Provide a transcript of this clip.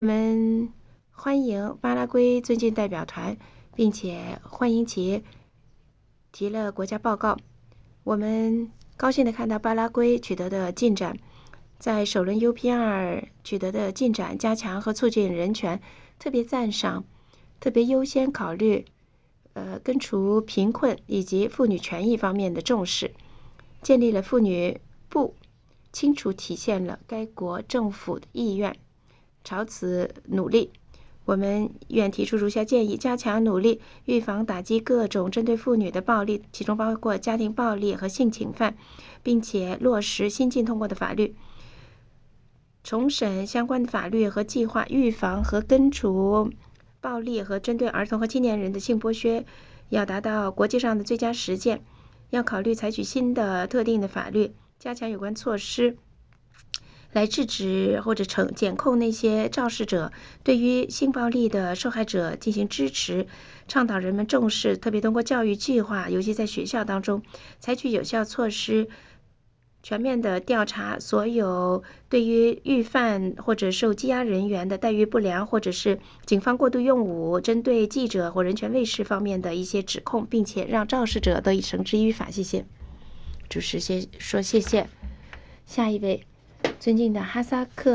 我们欢迎巴拉圭尊敬代表团，并且欢迎其提了国家报告。我们高兴地看到巴拉圭取得的进展，在首轮 UPR 取得的进展，加强和促进人权，特别赞赏，特别优先考虑根除贫困以及妇女权益方面的重视，建立了妇女部，清楚体现了该国政府的意愿，朝此努力。我们愿提出如下建议：加强努力预防打击各种针对妇女的暴力，其中包括家庭暴力和性侵犯，并且落实新近通过的法律，重审相关的法律和计划，预防和根除暴力和针对儿童和青年人的性剥削，要达到国际上的最佳实践。要考虑采取新的特定的法律，加强有关措施，来制止或者检控那些肇事者，对于性暴力的受害者进行支持，倡导人们重视，特别通过教育计划，尤其在学校当中采取有效措施，全面的调查所有对于预犯或者受羁押人员的待遇不良，或者是警方过度用武针对记者或人权卫士方面的一些指控，并且让肇事者得以绳之于法。谢谢。主持说谢谢。下一位，尊敬的哈萨克